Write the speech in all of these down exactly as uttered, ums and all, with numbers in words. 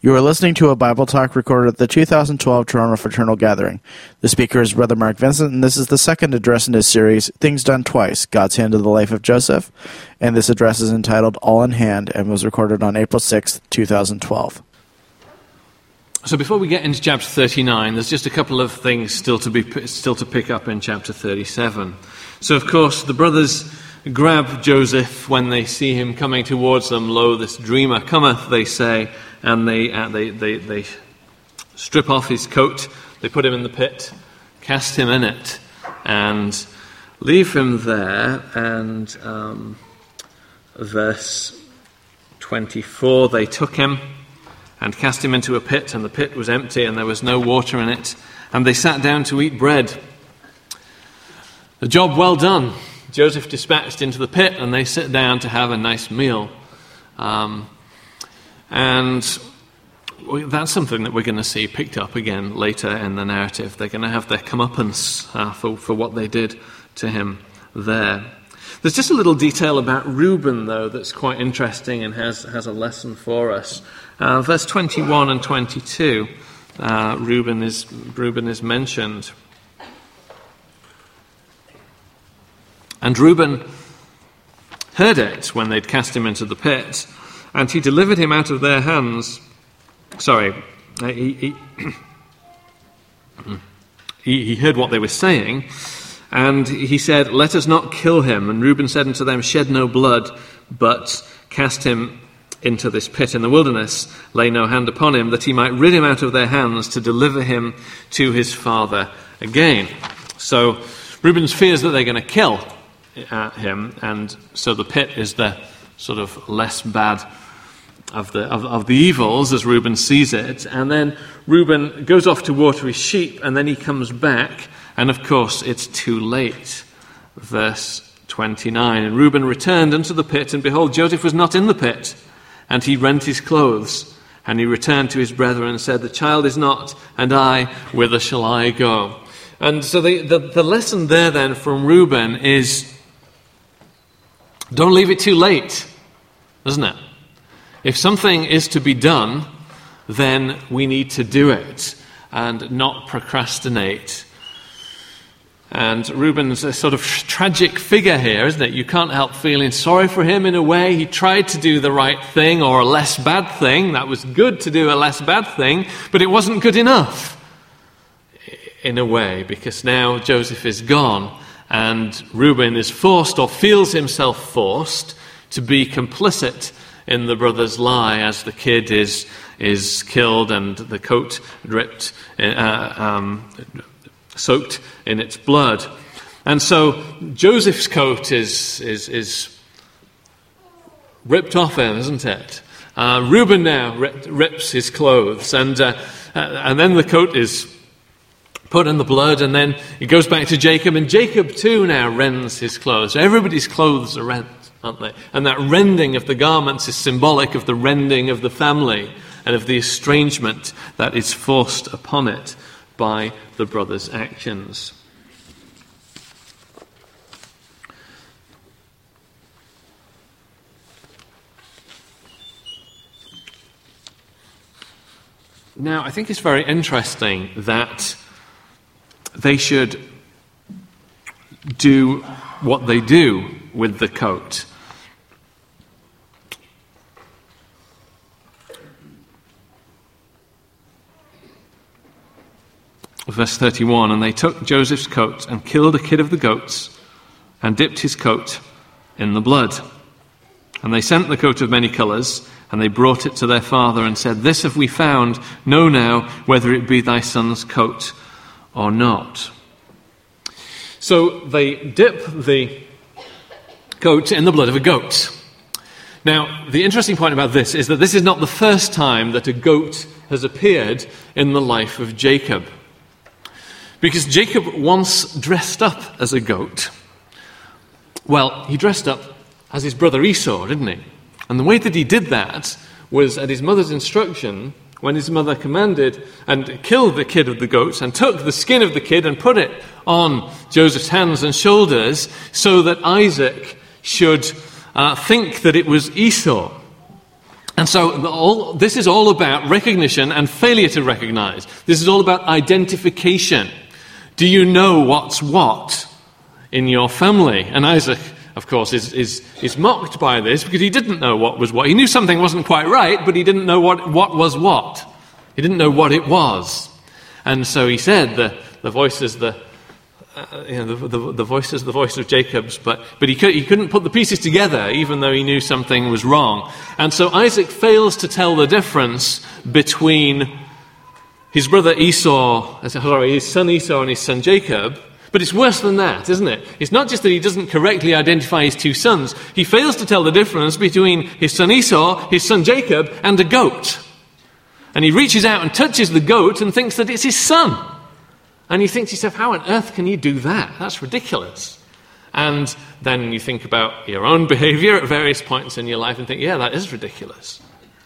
You are listening to a Bible talk recorded at the two thousand twelve Toronto Fraternal Gathering. The speaker is Brother Mark Vincent, and this is the second address in his series, Things Done Twice, God's Hand in the Life of Joseph. And this address is entitled All in Hand and was recorded on April sixth, twenty twelve. So before we get into chapter thirty-nine, there's just a couple of things still to be still to pick up in chapter thirty-seven. So of course, the brothers grab Joseph when they see him coming towards them. Lo, this dreamer cometh, they say, and they, uh, they they they strip off his coat, they put him in the pit, cast him in it, and leave him there. And um, verse twenty-four, they took him and cast him into a pit, and the pit was empty, and there was no water in it, and they sat down to eat bread. The job well done. Joseph dispatched into the pit, and they sit down to have a nice meal. Um, and that's something that we're going to see picked up again later in the narrative. They're going to have their comeuppance uh, for, for what they did to him there. There's just a little detail about Reuben, though, that's quite interesting and has, has a lesson for us. Uh, verse twenty-one and twenty-two, uh, Reuben is Reuben is mentioned. And Reuben heard it when they'd cast him into the pit, and he delivered him out of their hands. Sorry, he, he, he, he heard what they were saying, and he said, "Let us not kill him." And Reuben said unto them, "Shed no blood, but cast him into this pit in the wilderness, lay no hand upon him, that he might rid him out of their hands to deliver him to his father again." So Reuben's fears that they're going to kill uh, him, and so the pit is the sort of less bad of the of, of the evils as Reuben sees it. And then Reuben goes off to water his sheep, and then he comes back, and of course it's too late. Verse twenty-nine, and Reuben returned unto the pit, and behold, Joseph was not in the pit. And he rent his clothes, and he returned to his brethren and said, "The child is not, and I, whither shall I go?" And so the, the, the lesson there then from Reuben is, don't leave it too late, isn't it? If something is to be done, then we need to do it and not procrastinate. And Reuben's a sort of tragic figure here, isn't it? You can't help feeling sorry for him in a way. He tried to do the right thing or a less bad thing. That was good to do a less bad thing, but it wasn't good enough in a way, because now Joseph is gone and Reuben is forced, or feels himself forced, to be complicit in the brother's lie as the kid is is killed and the coat ripped, uh, um, soaked in its blood. And so Joseph's coat is is, is ripped off him, isn't it? Uh, Reuben now rip, rips his clothes, and uh, and then the coat is put in the blood, and then it goes back to Jacob, and Jacob too now rends his clothes. Everybody's clothes are rent, aren't they? And that rending of the garments is symbolic of the rending of the family and of the estrangement that is forced upon it by the brothers' actions. Now, I think it's very interesting that they should do what they do with the coat. Verse thirty-one, and they took Joseph's coat and killed a kid of the goats and dipped his coat in the blood. And they sent the coat of many colours, and they brought it to their father and said, "This have we found. Know now whether it be thy son's coat or not." So they dip the coat in the blood of a goat. Now, the interesting point about this is that this is not the first time that a goat has appeared in the life of Jacob. Because Jacob once dressed up as a goat. Well, he dressed up as his brother Esau, didn't he? And the way that he did that was at his mother's instruction, when his mother commanded and killed the kid of the goats and took the skin of the kid and put it on Joseph's hands and shoulders so that Isaac should uh, think that it was Esau. And so all, this is all about recognition and failure to recognize. This is all about identification. Do you know what's what in your family? And Isaac, of course, is, is, is mocked by this because he didn't know what was what. He knew something wasn't quite right, but he didn't know what, what was what. He didn't know what it was. And so he said, the, the voice is the, uh, you know, the, the, the voice is the voice of Jacob's, but, but he, could, he couldn't put the pieces together, even though he knew something was wrong. And so Isaac fails to tell the difference between his brother Esau, sorry, his son Esau and his son Jacob. But it's worse than that, isn't it? It's not just that he doesn't correctly identify his two sons. He fails to tell the difference between his son Esau, his son Jacob, and a goat. And he reaches out and touches the goat and thinks that it's his son. And he thinks to himself, how on earth can you do that? That's ridiculous. And then you think about your own behavior at various points in your life and think, yeah, that is ridiculous.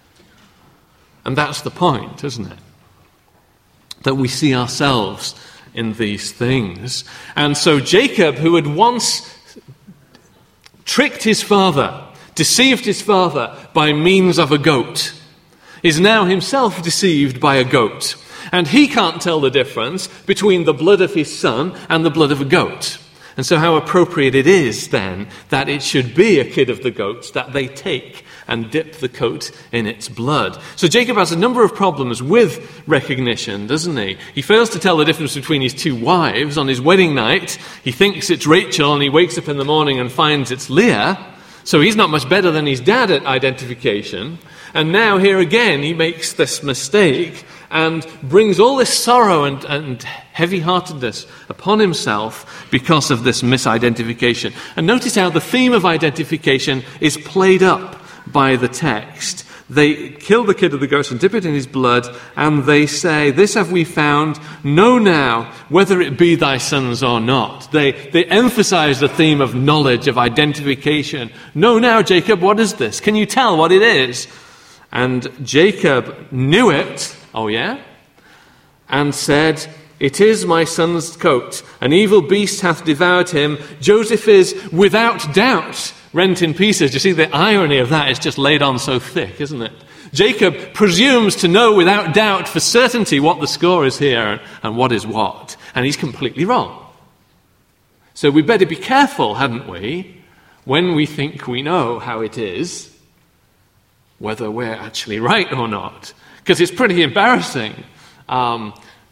And that's the point, isn't it? That we see ourselves in these things. And so Jacob, who had once tricked his father, deceived his father by means of a goat, is now himself deceived by a goat. And he can't tell the difference between the blood of his son and the blood of a goat. And so how appropriate it is then that it should be a kid of the goats that they take and dip the coat in its blood. So Jacob has a number of problems with recognition, doesn't he? He fails to tell the difference between his two wives. On his wedding night, he thinks it's Rachel, and he wakes up in the morning and finds it's Leah. So he's not much better than his dad at identification. And now here again, he makes this mistake and brings all this sorrow and, and heavy-heartedness upon himself because of this misidentification. And notice how the theme of identification is played up by the text. They kill the kid of the goat and dip it in his blood, and they say, "This have we found, know now whether it be thy sons or not." They, they emphasize the theme of knowledge, of identification. Know now, Jacob, what is this? Can you tell what it is? And Jacob knew it, oh yeah, and said, "It is my son's coat. An evil beast hath devoured him. Joseph is without doubt rent in pieces." You see, the irony of that is just laid on so thick, isn't it? Jacob presumes to know without doubt for certainty what the score is here and what is what. And he's completely wrong. So we better be careful, hadn't we, when we think we know how it is, whether we're actually right or not. Because it's pretty embarrassing. Um,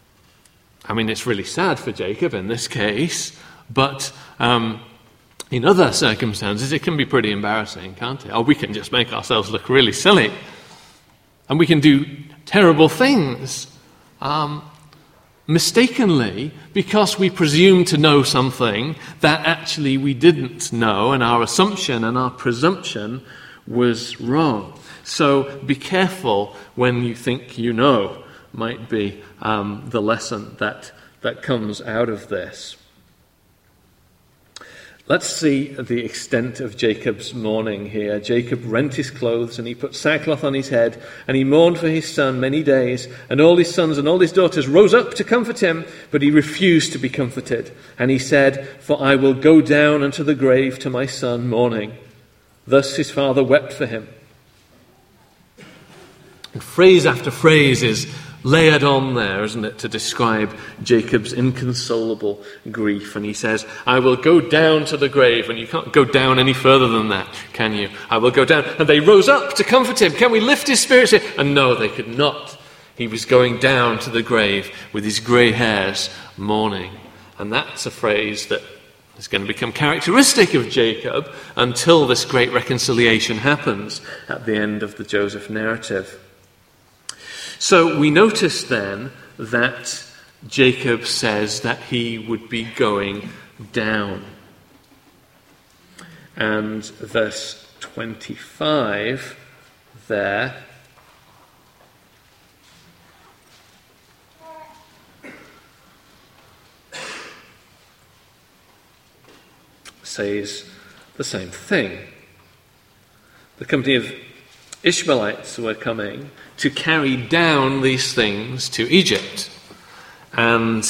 I mean, it's really sad for Jacob in this case, but um, in other circumstances, it can be pretty embarrassing, can't it? Or we can just make ourselves look really silly. And we can do terrible things um, mistakenly because we presume to know something that actually we didn't know, and our assumption and our presumption was wrong. So be careful when you think you know, might be um, the lesson that, that comes out of this. Let's see the extent of Jacob's mourning here. Jacob rent his clothes, and he put sackcloth on his head, and he mourned for his son many days. And all his sons and all his daughters rose up to comfort him, but he refused to be comforted. And he said, "For I will go down unto the grave to my son mourning." Thus his father wept for him. And phrase after phrase is layered on there, isn't it, to describe Jacob's inconsolable grief. And he says, "I will go down to the grave." And you can't go down any further than that, can you? "I will go down." And they rose up to comfort him. Can we lift his spirits here? And no, they could not. He was going down to the grave with his grey hairs mourning. And that's a phrase that is going to become characteristic of Jacob until this great reconciliation happens at the end of the Joseph narrative. So we notice then that Jacob says that he would be going down. And verse twenty-five there says the same thing. The company of Ishmaelites were coming to carry down these things to Egypt. And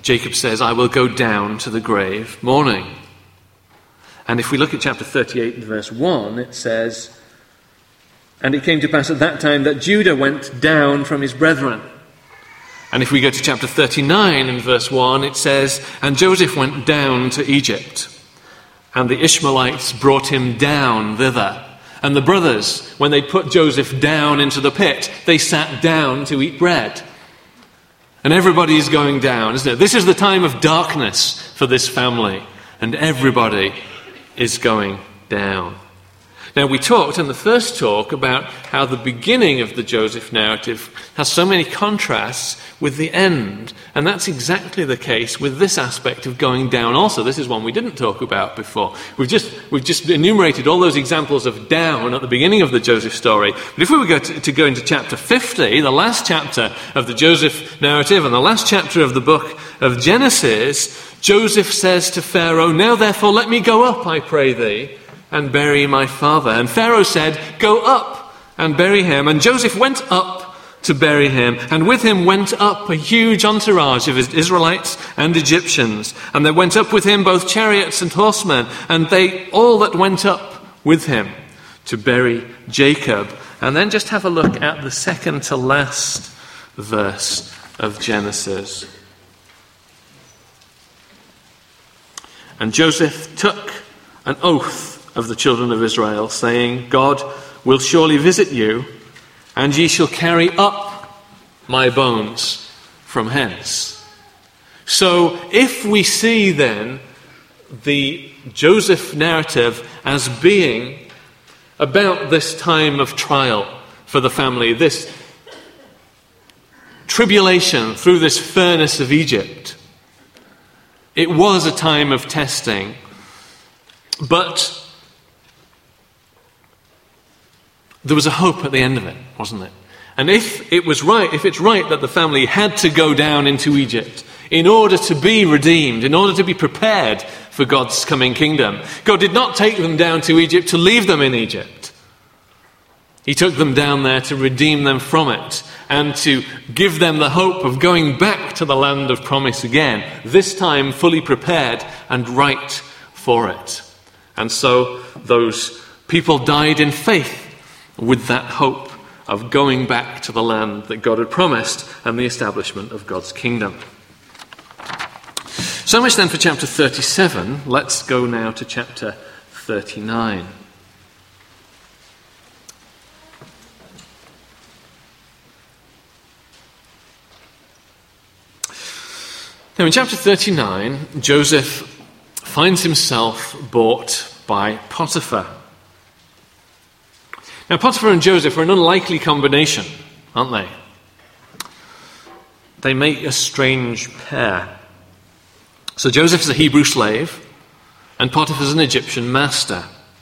Jacob says, I will go down to the grave mourning. And if we look at chapter thirty-eight and verse one, it says, and it came to pass at that time that Judah went down from his brethren. And if we go to chapter thirty-nine and verse one, it says, and Joseph went down to Egypt, and the Ishmaelites brought him down thither. And the brothers, when they put Joseph down into the pit, they sat down to eat bread. And everybody is going down, isn't it? This is the time of darkness for this family, and everybody is going down. Now, we talked in the first talk about how the beginning of the Joseph narrative has so many contrasts with the end. And that's exactly the case with this aspect of going down also. This is one we didn't talk about before. We've just, we've just enumerated all those examples of down at the beginning of the Joseph story. But if we were going to, to go into chapter fifty, the last chapter of the Joseph narrative and the last chapter of the book of Genesis, Joseph says to Pharaoh, now therefore let me go up, I pray thee, and bury my father. And Pharaoh said, go up and bury him. And Joseph went up to bury him. And with him went up a huge entourage of Israelites and Egyptians. And there went up with him both chariots and horsemen. And they all that went up with him to bury Jacob. And then just have a look at the second to last verse of Genesis. And Joseph took an oath of the children of Israel, saying, God will surely visit you, and ye shall carry up my bones from hence. So if we see then the Joseph narrative as being about this time of trial for the family, this tribulation through this furnace of Egypt, it was a time of testing, but there was a hope at the end of it, wasn't it? And if it was right, if it's right that the family had to go down into Egypt in order to be redeemed, in order to be prepared for God's coming kingdom, God did not take them down to Egypt to leave them in Egypt. He took them down there to redeem them from it and to give them the hope of going back to the land of promise again, this time fully prepared and right for it. And so those people died in faith with that hope of going back to the land that God had promised and the establishment of God's kingdom. So much then for chapter thirty-seven. Let's go now to chapter thirty-nine. Now in chapter thirty-nine, Joseph finds himself bought by Potiphar. Now, Potiphar and Joseph are an unlikely combination, aren't they? They make a strange pair. So Joseph is a Hebrew slave, and Potiphar is an Egyptian master.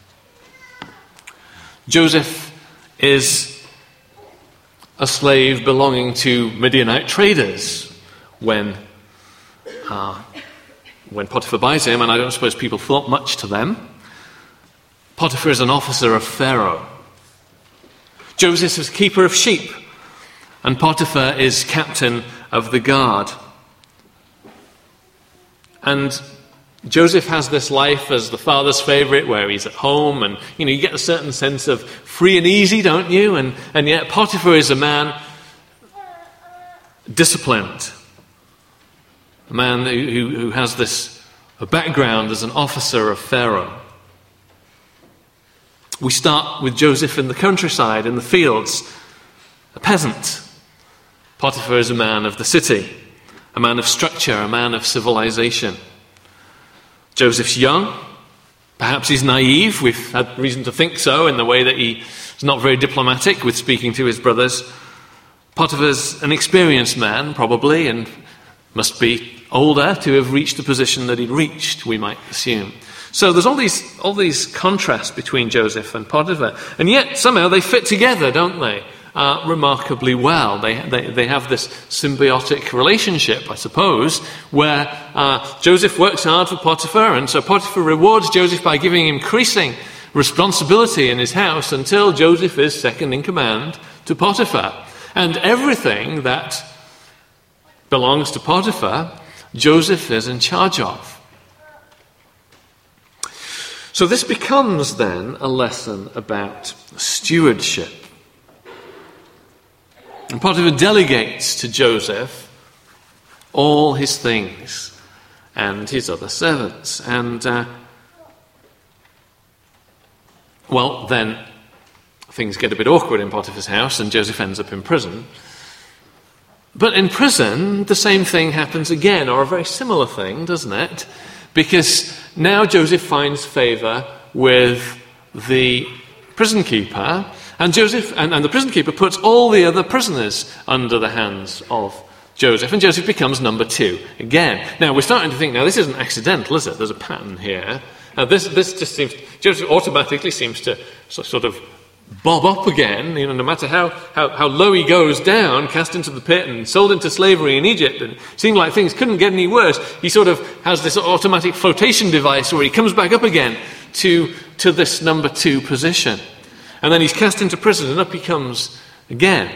Joseph is a slave belonging to Midianite traders when, uh, when Potiphar buys him, and I don't suppose people thought much to them. Potiphar is an officer of Pharaoh. Joseph is keeper of sheep, and Potiphar is captain of the guard. And Joseph has this life as the father's favorite, where he's at home, and you know you get a certain sense of free and easy, don't you? And and yet Potiphar is a man disciplined, a man who, who has this a background as an officer of Pharaoh. We start with Joseph in the countryside, in the fields, a peasant. Potiphar is a man of the city, a man of structure, a man of civilization. Joseph's young. Perhaps he's naive. We've had reason to think so in the way that he is not very diplomatic with speaking to his brothers. Potiphar's an experienced man, probably, and must be older to have reached the position that he'd reached, we might assume. So there's all these all these contrasts between Joseph and Potiphar. And yet somehow they fit together, don't they? Uh, remarkably well. They, they they have this symbiotic relationship, I suppose, where uh, Joseph works hard for Potiphar, and so Potiphar rewards Joseph by giving him increasing responsibility in his house until Joseph is second in command to Potiphar. And everything that belongs to Potiphar Joseph is in charge of. So this becomes then a lesson about stewardship. And Potiphar delegates to Joseph all his things and his other servants. And, uh, well, then things get a bit awkward in Potiphar's house and Joseph ends up in prison. But in prison, the same thing happens again, or a very similar thing, doesn't it? Because now Joseph finds favor with the prison keeper, and Joseph and, and the prison keeper puts all the other prisoners under the hands of Joseph, and Joseph becomes number two again. Now we're starting to think, now this isn't accidental, is it? There's a pattern here. Now this this just seems, Joseph automatically seems to sort of bob up again, you know, no matter how, how, how low he goes down, cast into the pit and sold into slavery in Egypt, and it seemed like things couldn't get any worse. He sort of has this automatic flotation device where he comes back up again to, to this number two position. And then he's cast into prison and up he comes again.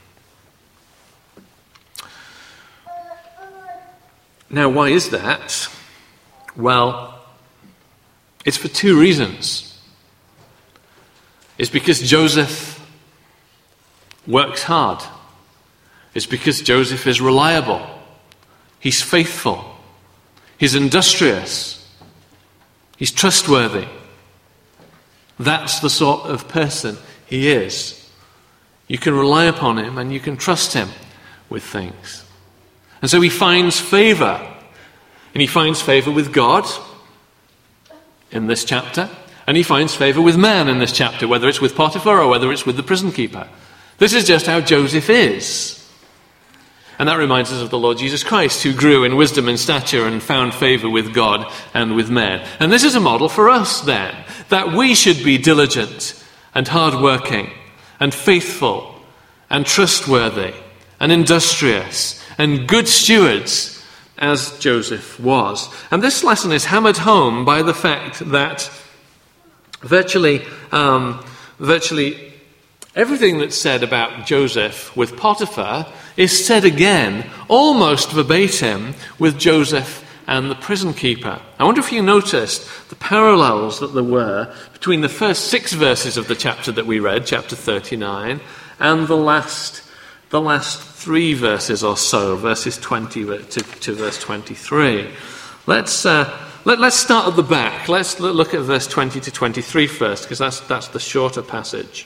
Now, why is that? Well, it's for two reasons. It's because Joseph works hard. It's because Joseph is reliable. He's faithful. He's industrious. He's trustworthy. That's the sort of person he is. You can rely upon him and you can trust him with things. And so he finds favor. And he finds favor with God in this chapter. And he finds favor with man in this chapter, whether it's with Potiphar or whether it's with the prison keeper. This is just how Joseph is. And that reminds us of the Lord Jesus Christ, who grew in wisdom and stature and found favor with God and with men. And this is a model for us then, that we should be diligent and hardworking and faithful and trustworthy and industrious and good stewards as Joseph was. And this lesson is hammered home by the fact that Virtually, um, virtually everything that's said about Joseph with Potiphar is said again, almost verbatim, with Joseph and the prison keeper. I wonder if you noticed the parallels that there were between the first six verses of the chapter that we read, chapter thirty-nine, and the last, the last three verses or so, verses twenty to, to verse twenty-three. Let's. Uh, Let, let's start at the back. Let's look at verse twenty to twenty-three first, because that's, that's the shorter passage.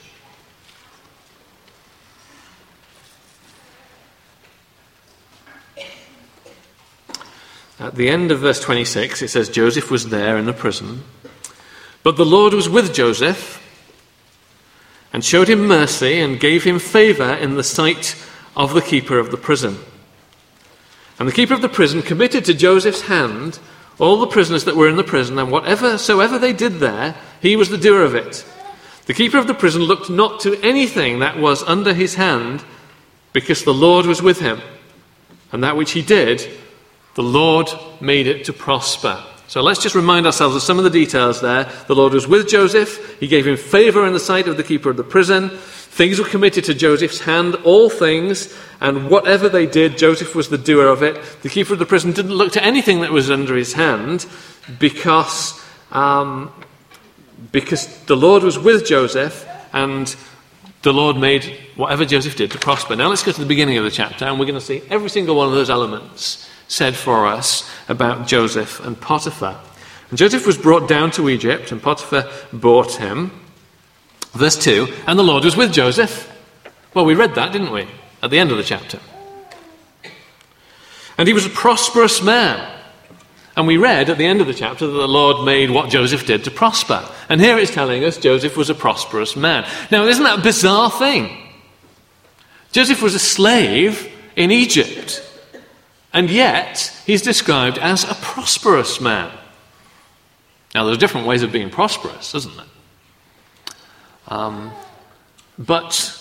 At the end of verse twenty-six, it says, Joseph was there in the prison, but the Lord was with Joseph and showed him mercy and gave him favor in the sight of the keeper of the prison. And the keeper of the prison committed to Joseph's hand all the prisoners that were in the prison, and whatever soever they did there, he was the doer of it. The keeper of the prison looked not to anything that was under his hand, because the Lord was with him. And that which he did, the Lord made it to prosper. So let's just remind ourselves of some of the details there. The Lord was with Joseph. He gave him favor in the sight of the keeper of the prison. Things were committed to Joseph's hand, all things, and whatever they did, Joseph was the doer of it. The keeper of the prison didn't look to anything that was under his hand because, um, because the Lord was with Joseph and the Lord made whatever Joseph did to prosper. Now let's go to the beginning of the chapter and we're going to see every single one of those elements said for us about Joseph and Potiphar. And Joseph was brought down to Egypt and Potiphar bought him. Verse two, and the Lord was with Joseph. Well, we read that, didn't we? At the end of the chapter. And he was a prosperous man. And we read at the end of the chapter that the Lord made what Joseph did to prosper. And here it's telling us Joseph was a prosperous man. Now, isn't that a bizarre thing? Joseph was a slave in Egypt. And yet, he's described as a prosperous man. Now, there's different ways of being prosperous, isn't there? Um, but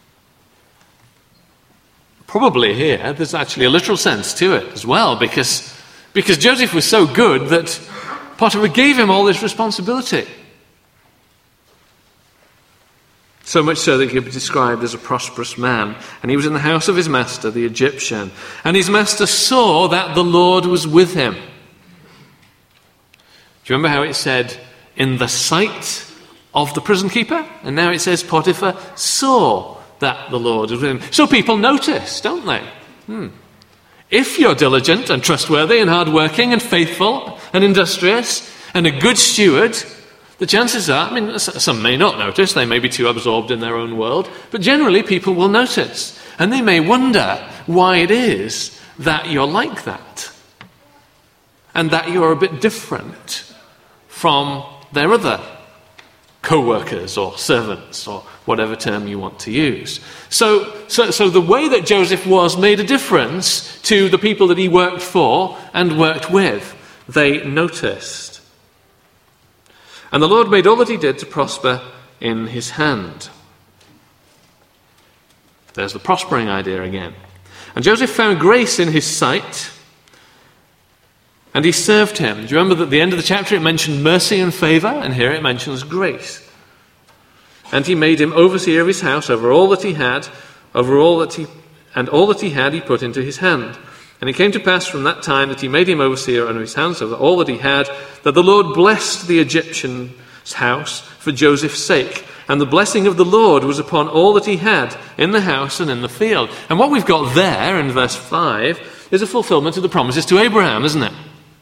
probably here, there's actually a literal sense to it as well, because, because Joseph was so good that Potiphar gave him all this responsibility. So much so that he could be described as a prosperous man. And he was in the house of his master, the Egyptian. And his master saw that the Lord was with him. Do you remember how it said, in the sight of the prison keeper? And now it says Potiphar saw that the Lord was with him. So people notice, don't they? Hmm. If you're diligent and trustworthy and hardworking and faithful and industrious and a good steward, the chances are, I mean, some may not notice, they may be too absorbed in their own world, but generally people will notice. And they may wonder why it is that you're like that. And that you're a bit different from their other co-workers or servants or whatever term you want to use. So, so, so the way that Joseph was made a difference to the people that he worked for and worked with. They noticed. And the Lord made all that he did to prosper in his hand. There's the prospering idea again. And Joseph found grace in his sight, and he served him. Do you remember that at the end of the chapter it mentioned mercy and favour, and here it mentions grace. And he made him overseer of his house over all that he had, over all that he, and all that he had he put into his hand. And it came to pass from that time that he made him overseer under his hands over all that he had, that the Lord blessed the Egyptian's house for Joseph's sake. And the blessing of the Lord was upon all that he had in the house and in the field. And what we've got there in verse five is a fulfillment of the promises to Abraham, isn't it?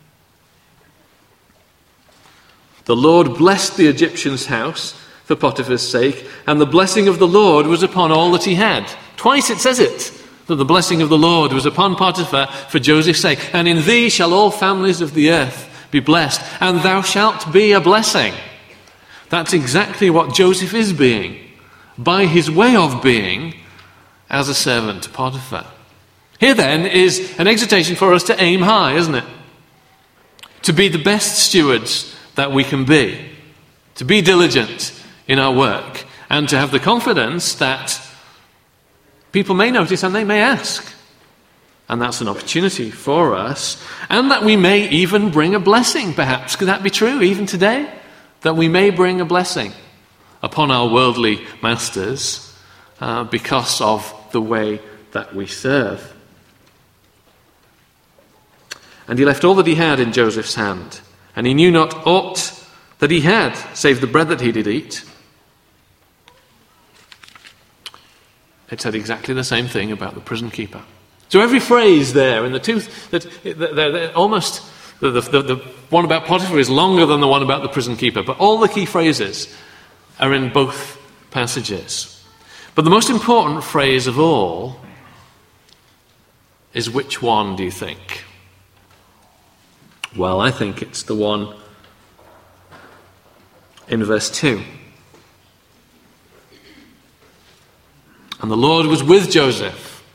The Lord blessed the Egyptian's house for Potiphar's sake, and the blessing of the Lord was upon all that he had. Twice it says it, that the blessing of the Lord was upon Potiphar for Joseph's sake. And in thee shall all families of the earth be blessed, and thou shalt be a blessing. That's exactly what Joseph is being, by his way of being, as a servant to Potiphar. Here then is an exhortation for us to aim high, isn't it? To be the best stewards that we can be. To be diligent in our work. And to have the confidence that people may notice and they may ask. And that's an opportunity for us. And that we may even bring a blessing, perhaps. Could that be true even today? That we may bring a blessing upon our worldly masters uh, because of the way that we serve. And he left all that he had in Joseph's hand, and he knew not aught that he had, save the bread that he did eat. It said exactly the same thing about the prison keeper. So every phrase there in the two, that they're, they're almost, the, the, the one about Potiphar is longer than the one about the prison keeper, but all the key phrases are in both passages. But the most important phrase of all is which one, do you think? Well, I think it's the one in verse two. And the Lord was with Joseph.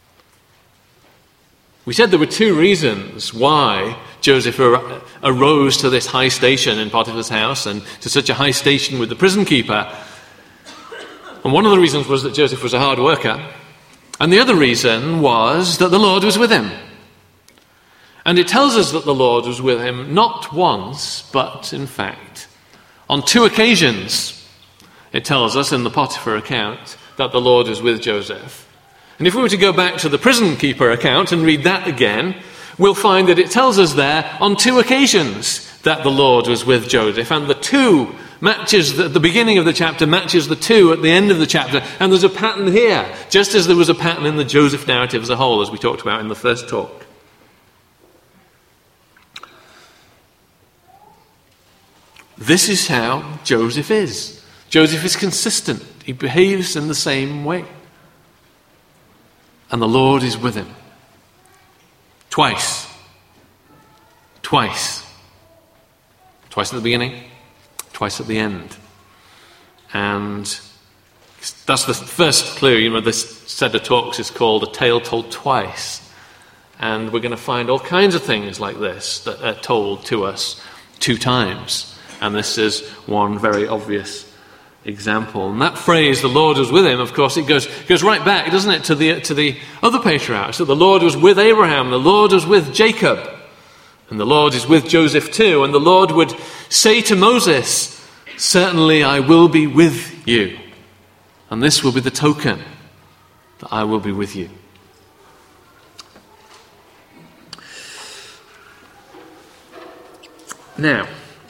We said there were two reasons why Joseph ar- arose to this high station in Potiphar's house and to such a high station with the prison keeper. And one of the reasons was that Joseph was a hard worker. And the other reason was that the Lord was with him. And it tells us that the Lord was with him not once, but in fact, on two occasions. It tells us in the Potiphar account that the Lord was with Joseph. And if we were to go back to the prison keeper account and read that again, we'll find that it tells us there on two occasions that the Lord was with Joseph. And the two matches, at the beginning of the chapter, matches the two at the end of the chapter. And there's a pattern here, just as there was a pattern in the Joseph narrative as a whole, as we talked about in the first talk. This is how Joseph is. Joseph is consistent. He behaves in the same way. And the Lord is with him. Twice. Twice. Twice at the beginning, twice at the end. And that's the first clue. You know, this set of talks is called A Tale Told Twice. And we're going to find all kinds of things like this that are told to us two times. And this is one very obvious example. And that phrase, the Lord was with him, of course, it goes goes right back, doesn't it, to the to the other patriarchs. That the Lord was with Abraham, the Lord was with Jacob, and the Lord is with Joseph too. And the Lord would say to Moses, "Certainly I will be with you." and this will be the token that I will be with you. Now,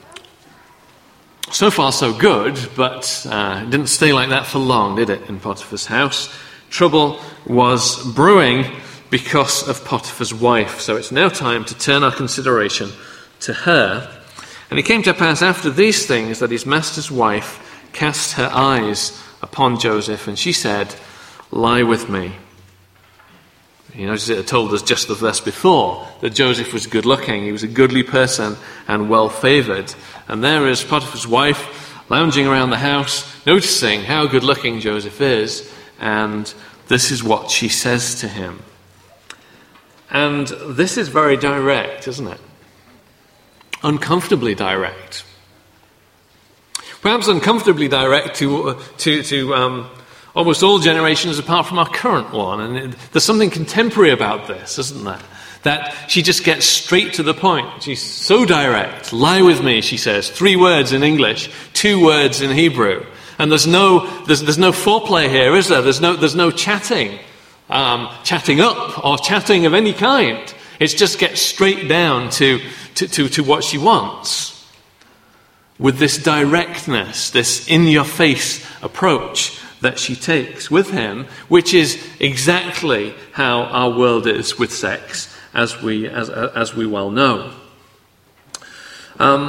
so far so good, but uh, it didn't stay like that for long, did it, in Potiphar's house? Trouble was brewing because of Potiphar's wife. So it's now time to turn our consideration to her. And it came to pass after these things that his master's wife cast her eyes upon Joseph, and she said, "Lie with me." You notice it had told us just the verse before that Joseph was good looking, he was a goodly person and well favoured. And there is Potiphar's wife lounging around the house, noticing how good looking Joseph is, and this is what she says to him. And this is very direct, isn't it? Uncomfortably direct. Perhaps uncomfortably direct to, uh, to, to um, almost all generations apart from our current one. And it, there's something contemporary about this, isn't there? That she just gets straight to the point. She's so direct. Lie with me, she says. Three words in English, two words in Hebrew. And there's no, there's, there's no foreplay here, is there? There's no, there's no chatting, um, chatting up or chatting of any kind. It just gets straight down to, to, to, to what she wants. With this directness, this in-your-face approach that she takes with him, which is exactly how our world is with sex, as we as as we well know. Um,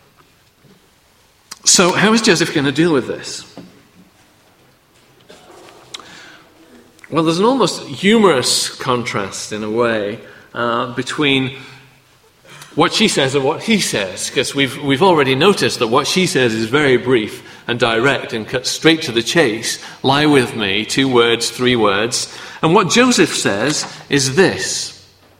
so, how is Joseph going to deal with this? Well, there's an almost humorous contrast, in a way, uh, between what she says and what he says, because we've we've already noticed that what she says is very brief and direct and cuts straight to the chase. Lie with me, two words, three words. And what Joseph says is this: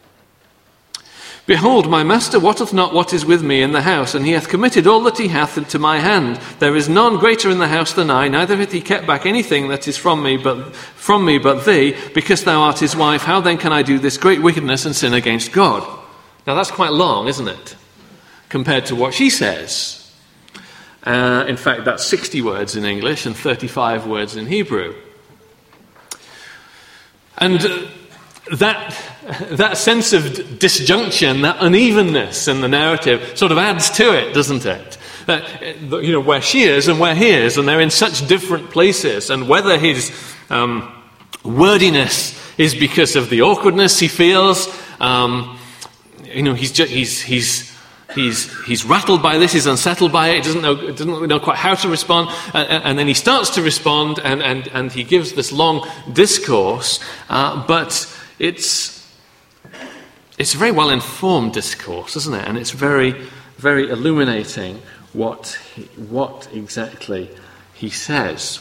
Behold, my master wotteth not what is with me in the house, and he hath committed all that he hath into my hand. There is none greater in the house than I, neither hath he kept back anything that is from me but from me but thee, because thou art his wife. How then can I do this great wickedness and sin against God? Now that's quite long, isn't it, compared to what she says. Uh, in fact, that's sixty words in English and thirty-five words in Hebrew. And uh, that that sense of disjunction, that unevenness in the narrative sort of adds to it, doesn't it? That, you know, where she is and where he is, and they're in such different places, and whether his um, wordiness is because of the awkwardness he feels, um, you know, he's just, he's he's he's he's rattled by this, he's unsettled by it, he doesn't know doesn't know quite how to respond, and, and then he starts to respond, and and and he gives this long discourse, uh, but it's it's a very well informed discourse, isn't it? And it's very very illuminating what he, what exactly he says.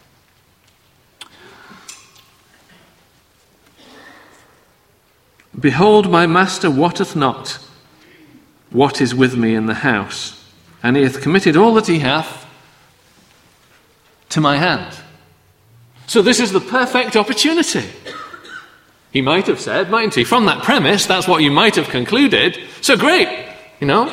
Behold, my master wotteth not what is with me in the house, and he hath committed all that he hath to my hand. So this is the perfect opportunity. He might have said, mightn't he? From that premise, that's what you might have concluded. So great, you know.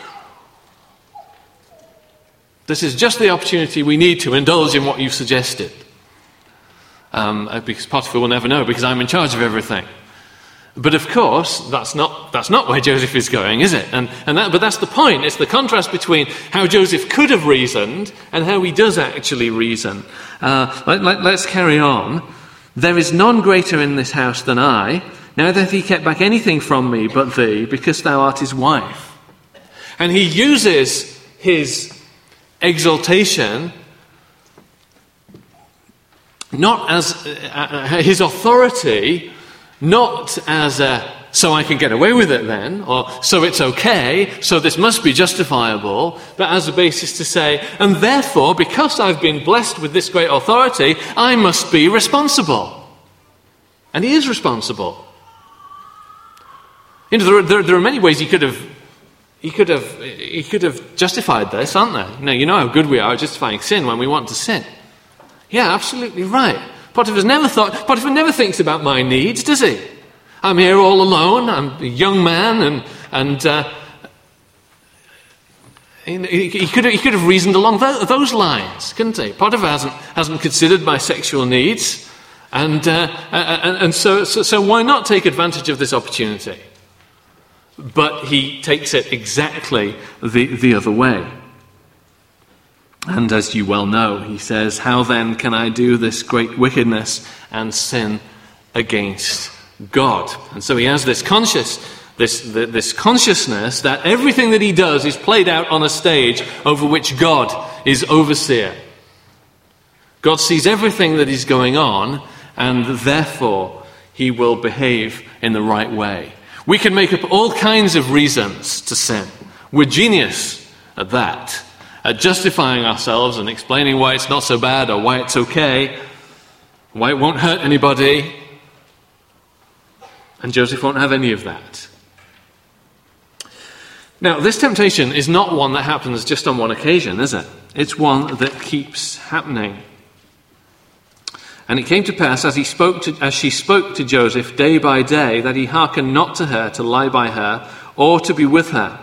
This is just the opportunity we need to indulge in what you've suggested. Um, because Potiphar will never know, because I'm in charge of everything. But of course, that's not that's not where Joseph is going, is it? And and that, but that's the point. It's the contrast between how Joseph could have reasoned and how he does actually reason. Uh, let, let, let's carry on. There is none greater in this house than I, neither hath he kept back anything from me but thee, because thou art his wife. And he uses his exaltation not as uh, his authority, not as a, so I can get away with it then, or so it's okay, so this must be justifiable, but as a basis to say, and therefore, because I've been blessed with this great authority, I must be responsible. And he is responsible. You know, there, there, there are many ways he could have he could have he could have justified this, aren't there? You know, you know how good we are at justifying sin when we want to sin. Yeah, absolutely right. Potiphar's never thought, Potiphar never thinks about my needs, does he? I'm here all alone, I'm a young man, and, and uh, He could have, he could have reasoned along those lines, couldn't he? Potiphar hasn't, hasn't considered my sexual needs, and, uh, and, and so, so, so why not take advantage of this opportunity? But he takes it exactly the, the other way. And as you well know, he says, how then can I do this great wickedness and sin against God? And so he has this conscious, this, this consciousness that everything that he does is played out on a stage over which God is overseer. God sees everything that is going on, and therefore he will behave in the right way. We can make up all kinds of reasons to sin. We're genius at that, at justifying ourselves and explaining why it's not so bad or why it's okay, why it won't hurt anybody. And Joseph won't have any of that. Now, this temptation is not one that happens just on one occasion, is it? It's one that keeps happening. And it came to pass, as he spoke to, as she spoke to Joseph day by day, that he hearkened not to her to lie by her or to be with her.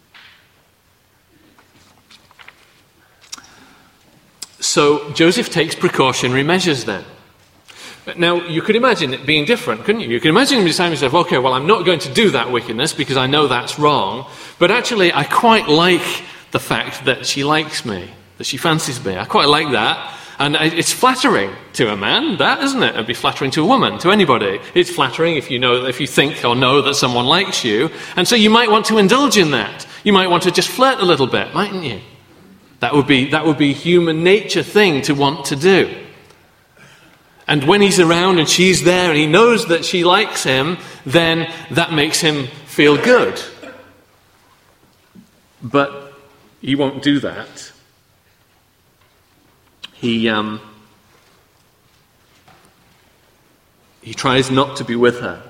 So Joseph takes precautionary measures then. Now, you could imagine it being different, couldn't you? You could imagine him deciding to himself, okay, well, I'm not going to do that wickedness because I know that's wrong, but actually I quite like the fact that she likes me, that she fancies me. I quite like that. And it's flattering to a man, that, isn't it? It'd be flattering to a woman, to anybody. It's flattering if you know, if you think or know that someone likes you. And so you might want to indulge in that. You might want to just flirt a little bit, mightn't you? That would be, that would be a human nature thing to want to do. And when he's around and she's there and he knows that she likes him, then that makes him feel good. But he won't do that. He um, he tries not to be with her.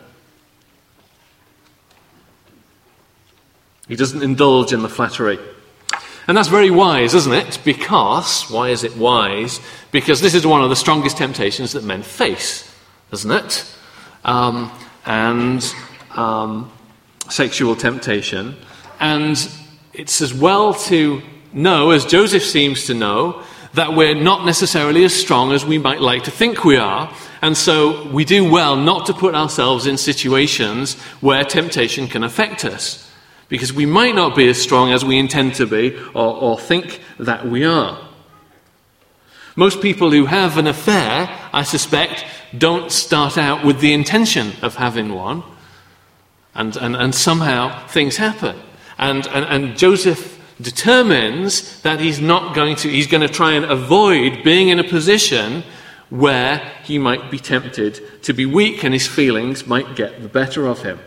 He doesn't indulge in the flattery. And that's very wise, isn't it? Because, why is it wise? Because this is one of the strongest temptations that men face, isn't it? Um, and um, sexual temptation. And it's as well to know, as Joseph seems to know, that we're not necessarily as strong as we might like to think we are. And so we do well not to put ourselves in situations where temptation can affect us. Because we might not be as strong as we intend to be or, or think that we are. Most people who have an affair, I suspect, don't start out with the intention of having one. And, and, and somehow things happen. And, and, and Joseph determines that he's not going to, he's going to try and avoid being in a position where he might be tempted to be weak and his feelings might get the better of him.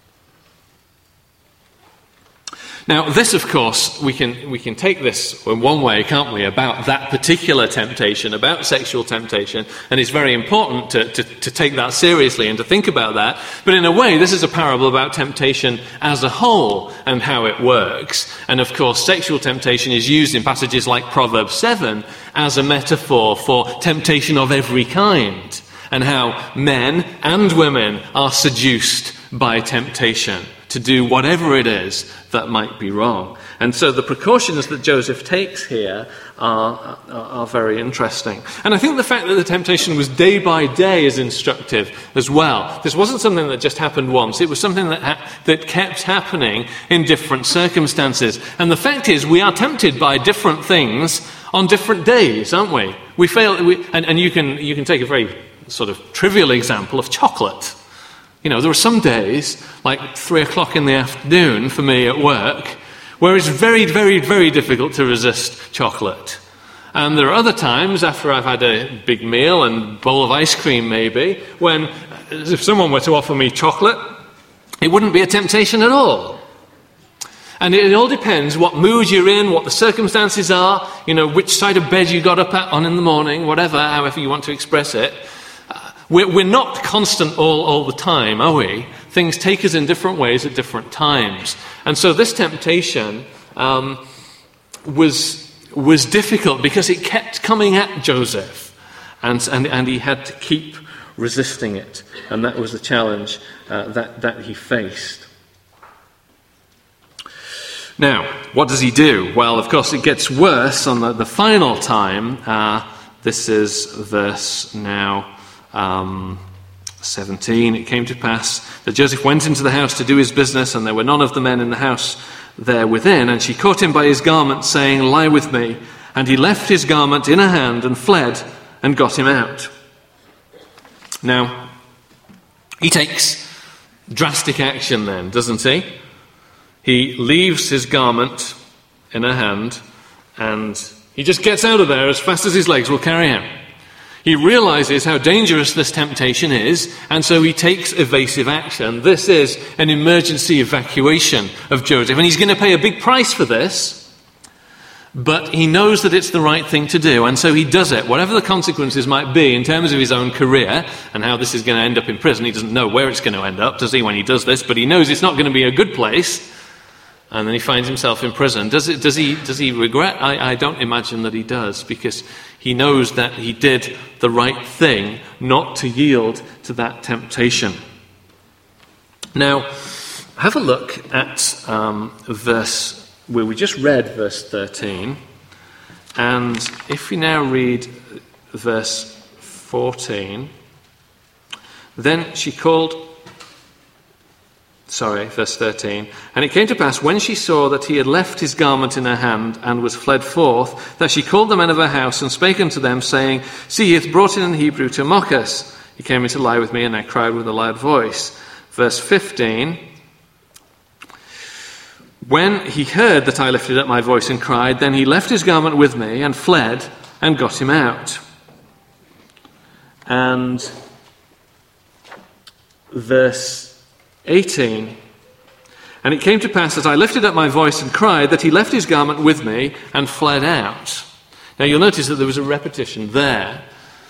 Now, this, of course, we can we can take this in one way, can't we, about that particular temptation, about sexual temptation, and it's very important to, to, to take that seriously and to think about that. But in a way, this is a parable about temptation as a whole and how it works. And, of course, sexual temptation is used in passages like Proverbs seven as a metaphor for temptation of every kind, and how men and women are seduced by temptation to do whatever it is that might be wrong. And so the precautions that Joseph takes here are, are, are very interesting. And I think the fact that the temptation was day by day is instructive as well. This wasn't something that just happened once. It was something that ha- that kept happening in different circumstances. And the fact is, we are tempted by different things on different days, aren't we? We fail, we, and, and you can you can take a very sort of trivial example of chocolate. You know, there are some days, like three o'clock in the afternoon for me at work, where it's very, very, very difficult to resist chocolate. And there are other times, after I've had a big meal and bowl of ice cream maybe, when if someone were to offer me chocolate, it wouldn't be a temptation at all. And it all depends what mood you're in, what the circumstances are, you know, which side of bed you got up at on in the morning, whatever, however you want to express it. We're, we're not constant all, all the time, are we? Things take us in different ways at different times. And so this temptation um, was was difficult because it kept coming at Joseph. And, and, and he had to keep resisting it. And that was the challenge uh, that, that he faced. Now, what does he do? Well, of course, it gets worse on the, the final time. Uh, this is verse now um, seventeen. It came to pass that Joseph went into the house to do his business, and there were none of the men in the house there within. And she caught him by his garment, saying, "Lie with me." And he left his garment in her hand and fled and got him out. Now, he takes drastic action then, doesn't he? He leaves his garment in her hand, and he just gets out of there as fast as his legs will carry him. He realizes how dangerous this temptation is, and so he takes evasive action. This is an emergency evacuation of Joseph, and he's going to pay a big price for this, but he knows that it's the right thing to do, and so he does it, whatever the consequences might be in terms of his own career and how this is going to end up in prison. He doesn't know where it's going to end up, does he, when he does this, but he knows it's not going to be a good place. And then he finds himself in prison. Does it, does he, does he regret? I, I don't imagine that he does, because he knows that he did the right thing not to yield to that temptation. Now, have a look at um, verse, where we just read verse thirteen. And if we now read verse fourteen, then she called... Sorry, verse thirteen. And it came to pass, when she saw that he had left his garment in her hand and was fled forth, that she called the men of her house and spake unto them, saying, See, he hath brought in an Hebrew to mock us. He came in to lie with me, and I cried with a loud voice. Verse fifteen. When he heard that I lifted up my voice and cried, then he left his garment with me and fled and got him out. And verse eighteen. And it came to pass, as I lifted up my voice and cried, that he left his garment with me and fled out. Now you'll notice that there was a repetition there.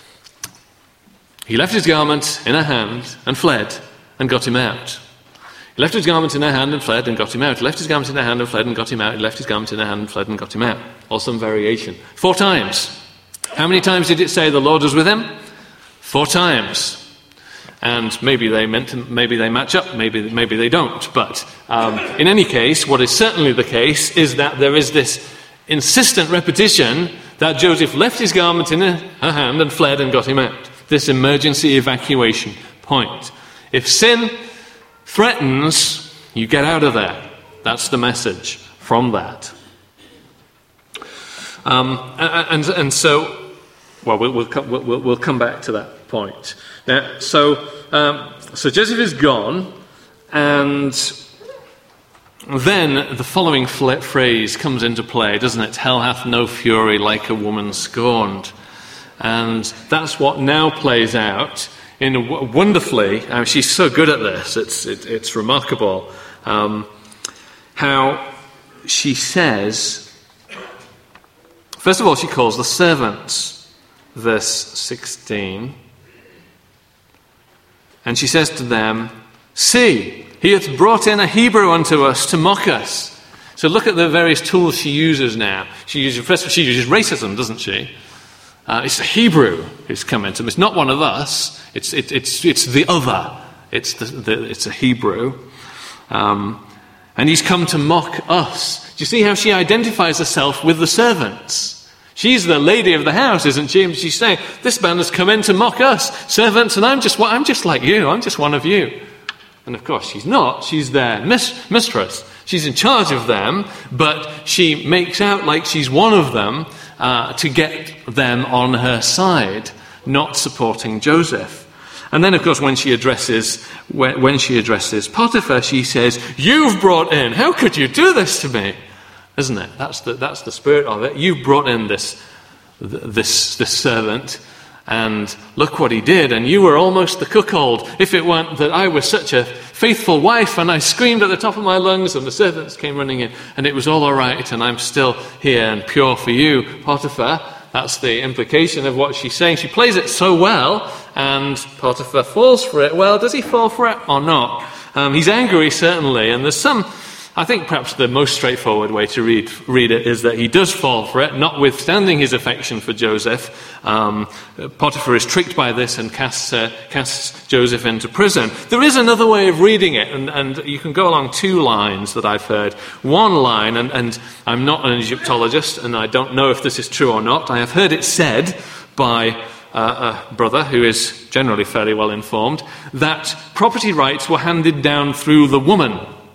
He left his garment in her hand and fled and got him out. He left his garment in her hand and fled and got him out. He left his garment in her hand and fled and got him out. He left his garment in her hand and fled and got him out. Or some variation. Four times. How many times did it say the Lord was with him? Four times. And maybe they meant to, maybe they match up, maybe maybe they don't. But um, in any case, what is certainly the case is that there is this insistent repetition that Joseph left his garment in her hand and fled and got him out. This emergency evacuation point. If sin threatens, you get out of there. That's the message from that. Um, and, and and so, well, we'll we'll come, we'll, we'll come back to that point. Now, so um, so Joseph is gone, and then the following phrase comes into play, doesn't it? Hell hath no fury like a woman scorned. And that's what now plays out in a, wonderfully. I mean, she's so good at this. It's it, it's remarkable um, how she says. First of all, she calls the servants, verse sixteen, and she says to them, "See, he hath brought in a Hebrew unto us to mock us." So look at the various tools she uses now. She uses first, she uses racism, doesn't she? Uh, it's a Hebrew who's come into them. It's not one of us. It's it, it's it's the other. It's the, the it's a Hebrew, um, and he's come to mock us. Do you see how she identifies herself with the servants? She's the lady of the house, isn't she? And she's saying, "This man has come in to mock us, servants, and I'm just I'm just like you. I'm just one of you." And of course, she's not. She's their mis- mistress. She's in charge of them, but she makes out like she's one of them. Uh, to get them on her side, not supporting Joseph. And then, of course, when she addresses when, when she addresses Potiphar, she says, "You've brought in. How could you do this to me?" Isn't it? That's the that's the spirit of it. You've brought in this this this servant, and look what he did. And you were almost the cuckold. If it weren't that I was such a faithful wife, and I screamed at the top of my lungs, and the servants came running in, and it was all all right, and I'm still here and pure for you, Potiphar. That's the implication of what she's saying. She plays it so well, and Potiphar falls for it. Well, does he fall for it or not? Um, he's angry, certainly, and there's some I think perhaps the most straightforward way to read, read it is that he does fall for it, notwithstanding his affection for Joseph. Um, Potiphar is tricked by this and casts, uh, casts Joseph into prison. There is another way of reading it, and, and you can go along two lines that I've heard. One line, and, and I'm not an Egyptologist, and I don't know if this is true or not. I have heard it said by uh, a brother who is generally fairly well informed, that property rights were handed down through the woman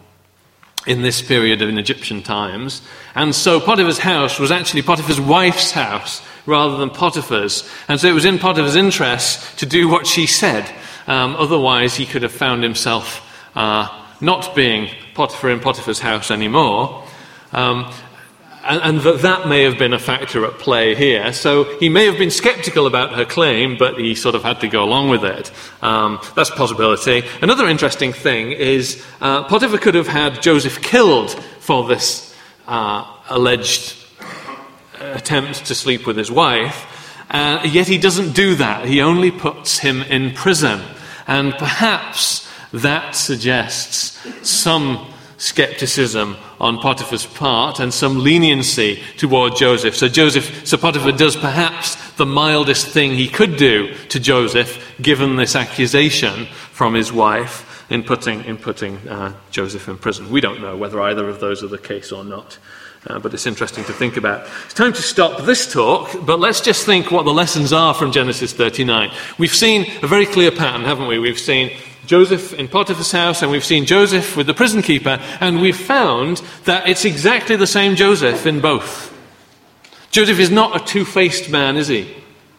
in this period in Egyptian times. And so Potiphar's house was actually Potiphar's wife's house rather than Potiphar's. And so it was in Potiphar's interest to do what she said. Um, otherwise, he could have found himself uh, not being Potiphar in Potiphar's house anymore. Um, and and that, that may have been a factor at play here. So he may have been skeptical about her claim, but he sort of had to go along with it. Um, that's a possibility. Another interesting thing is uh, Potiphar could have had Joseph killed for this uh, alleged attempt to sleep with his wife, uh, yet he doesn't do that. He only puts him in prison. And perhaps that suggests some skepticism on Potiphar's part and some leniency toward Joseph. So Joseph, so Potiphar does perhaps the mildest thing he could do to Joseph, given this accusation from his wife in putting in putting uh, Joseph in prison. We don't know whether either of those are the case or not. Uh, but it's interesting to think about. It's time to stop this talk, but let's just think what the lessons are from Genesis thirty-nine. We've seen a very clear pattern, haven't we? We've seen Joseph in Potiphar's house, and we've seen Joseph with the prison keeper, and we've found that it's exactly the same Joseph in both. Joseph is not a two-faced man, is he?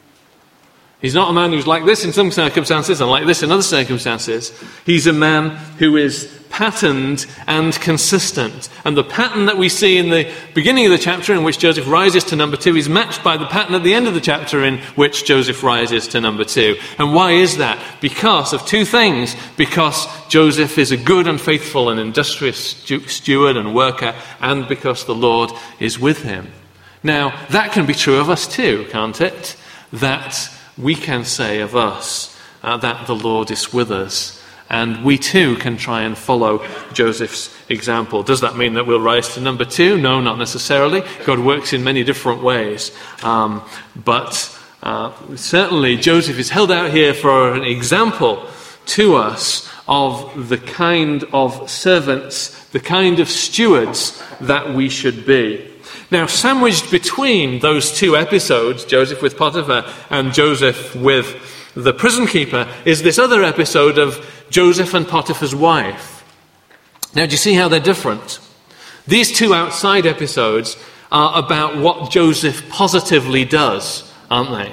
He's not a man who's like this in some circumstances and like this in other circumstances. He's a man who is patterned and consistent. And the pattern that we see in the beginning of the chapter in which Joseph rises to number two is matched by the pattern at the end of the chapter in which Joseph rises to number two. And why is that? Because of two things. Because Joseph is a good and faithful and industrious steward and worker, and because the Lord is with him. Now, that can be true of us too, can't it? That we can say of us uh, that the Lord is with us. And we too can try and follow Joseph's example. Does that mean that we'll rise to number two? No, not necessarily. God works in many different ways. Um, but uh, certainly Joseph is held out here for an example to us of the kind of servants, the kind of stewards that we should be. Now, sandwiched between those two episodes, Joseph with Potiphar and Joseph with the prison keeper, is this other episode of Joseph and Potiphar's wife. Now, do you see how they're different? These two outside episodes are about what Joseph positively does, aren't they?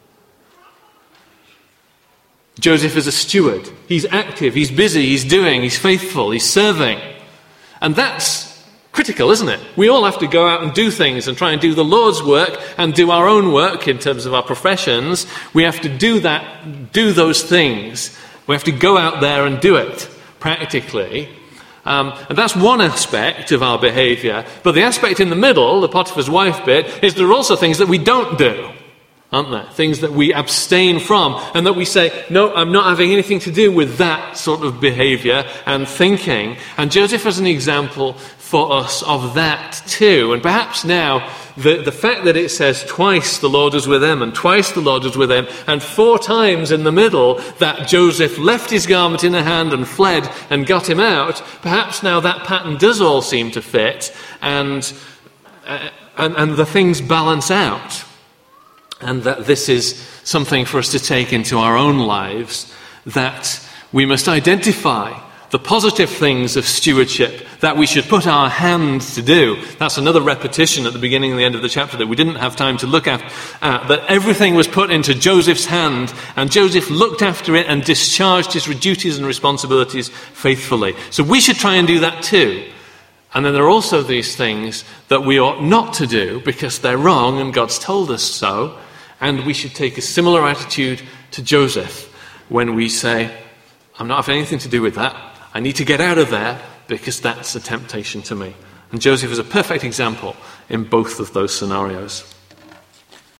Joseph is a steward. He's active, he's busy, he's doing, he's faithful, he's serving. And that's critical, isn't it? We all have to go out and do things and try and do the Lord's work and do our own work in terms of our professions. We have to do that, do those things. We have to go out there and do it practically. Um, and that's one aspect of our behavior. But the aspect in the middle, the Potiphar's wife bit, is there are also things that we don't do, aren't there? Things that we abstain from and that we say, no, I'm not having anything to do with that sort of behavior and thinking. And Joseph is an example for us of that too. And perhaps now the, the fact that it says twice the Lord was with him and twice the Lord was with him and four times in the middle that Joseph left his garment in her hand and fled and got him out, perhaps now that pattern does all seem to fit and, uh, and, and the things balance out. And that this is something for us to take into our own lives, that we must identify the positive things of stewardship that we should put our hand to do. That's another repetition at the beginning and the end of the chapter that we didn't have time to look at, uh, that everything was put into Joseph's hand, and Joseph looked after it and discharged his duties and responsibilities faithfully. So we should try and do that too. And then there are also these things that we ought not to do because they're wrong and God's told us so. And we should take a similar attitude to Joseph when we say, I'm not having anything to do with that. I need to get out of there because that's a temptation to me. And Joseph is a perfect example in both of those scenarios.